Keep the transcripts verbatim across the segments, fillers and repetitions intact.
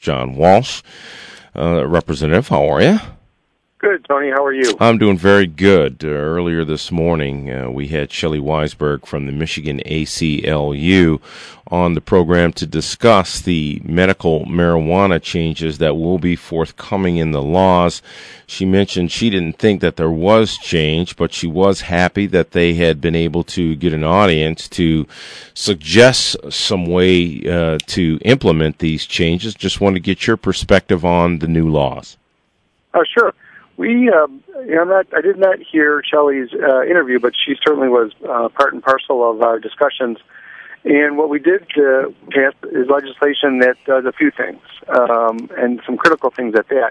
John Walsh. Uh, Representative, how are you? Good, Tony. How are you? I'm doing very good. Uh, earlier this morning, uh, we had Shelley Weisberg from the Michigan A C L U on the program to discuss the medical marijuana changes that will be forthcoming in the laws. She mentioned she didn't think that there was change, but she was happy that they had been able to get an audience to suggest some way uh, to implement these changes. Just want to get your perspective on the new laws. Oh, sure. We, um, you know, I'm not, I did not hear Shelley's uh, interview, but she certainly was uh, part and parcel of our discussions. And what we did uh, pass is legislation that does a few things, um, and some critical things at that.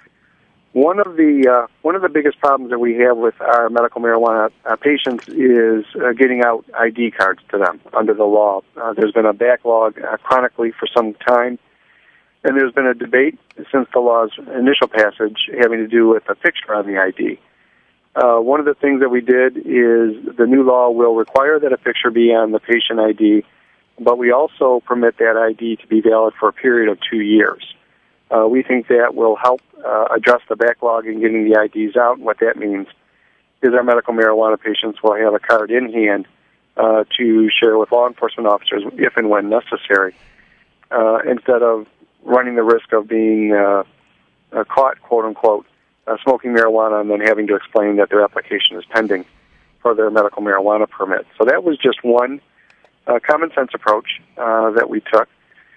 One of the uh, one of the biggest problems that we have with our medical marijuana uh, patients is uh, getting out I D cards to them under the law. Uh, there's been a backlog uh, chronically for some time. And there's been a debate since the law's initial passage having to do with a picture on the I D. Uh, one of the things that we did is the new law will require that a picture be on the patient I D, but we also permit that I D to be valid for a period of two years. Uh, we think that will help uh, address the backlog in getting the I Ds out. And what that means is our medical marijuana patients will have a card in hand uh, to share with law enforcement officers if and when necessary, uh, instead of running the risk of being uh, uh, caught, quote-unquote, uh, smoking marijuana and then having to explain that their application is pending for their medical marijuana permit. So that was just one uh, common-sense approach uh, that we took.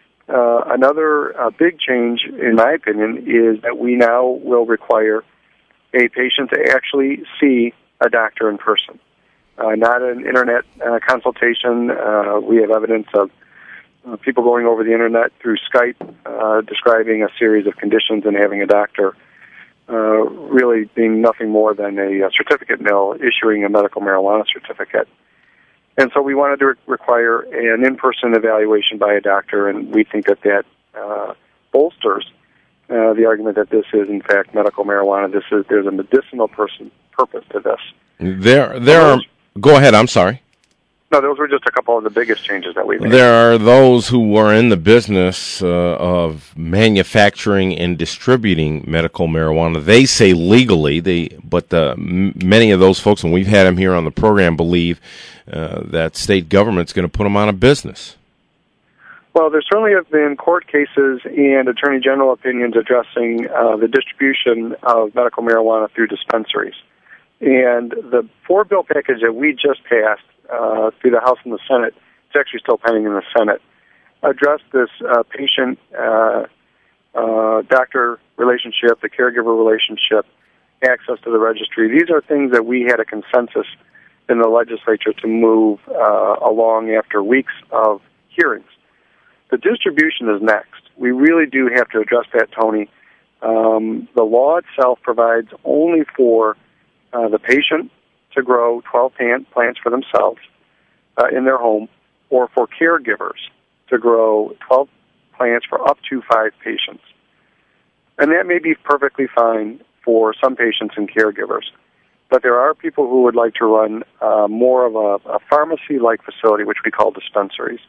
Uh, another uh, big change, in my opinion, is that we now will require a patient to actually see a doctor in person, uh, not an Internet uh, consultation. Uh, we have evidence of Uh, people going over the Internet through Skype, uh, describing a series of conditions and having a doctor uh, really being nothing more than a, a certificate mill issuing a medical marijuana certificate. And so we wanted to re- require an in-person evaluation by a doctor, and we think that that uh, bolsters uh, the argument that this is, in fact, medical marijuana. This is There's a medicinal person purpose to this. There, there are... Go ahead, I'm sorry. No, those were just a couple of the biggest changes that we made. There are those who are in the business uh, of manufacturing and distributing medical marijuana. They say legally, they, but the, m- many of those folks, and we've had them here on the program, believe uh, that state government's going to put them out of business. Well, there certainly have been court cases and attorney general opinions addressing uh, the distribution of medical marijuana through dispensaries. And the four-bill package that we just passed Uh, through the House and the Senate, it's actually still pending in the Senate, addressed this uh, patient uh, uh, doctor relationship, the caregiver relationship, access to the registry. These are things that we had a consensus in the legislature to move uh, along after weeks of hearings. The distribution is next. We really do have to address that, Tony. Um, the law itself provides only for uh, the patient to grow twelve plants for themselves uh, in their home, or for caregivers to grow twelve plants for up to five patients. And that may be perfectly fine for some patients and caregivers, but there are people who would like to run uh, more of a, a pharmacy-like facility, which we call dispensaries.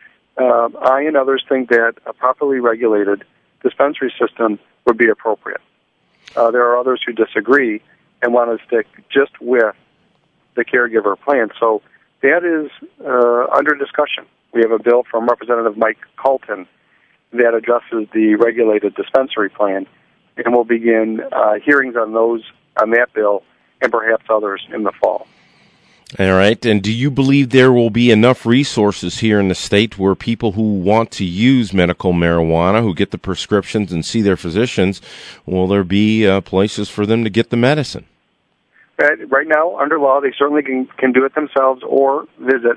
Uh, I and others think that a properly regulated dispensary system would be appropriate. Uh, there are others who disagree and want to stick just with the caregiver plan. So that is uh, under discussion. We have a bill from Representative Mike Colton that addresses the regulated dispensary plan, and we'll begin uh, hearings on those, on that bill, and perhaps others in the fall. All right. And do you believe there will be enough resources here in the state where people who want to use medical marijuana, who get the prescriptions and see their physicians, will there be uh, places for them to get the medicine? Right now, under law, they certainly can, can do it themselves or visit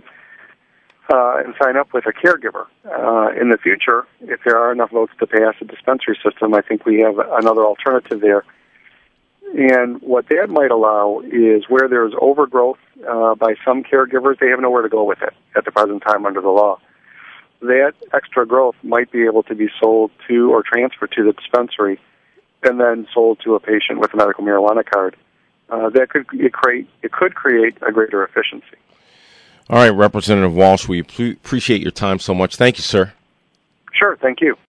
uh, and sign up with a caregiver. Uh, in the future, if there are enough votes to pass a dispensary system, I think we have another alternative there. And what that might allow is where there's overgrowth uh, by some caregivers, they have nowhere to go with it at the present time under the law. That extra growth might be able to be sold to or transferred to the dispensary and then sold to a patient with a medical marijuana card. Uh, that could it create it could create a greater efficiency. All right, Representative Walsh, we appreciate your time so much. Thank you, sir. Sure, thank you.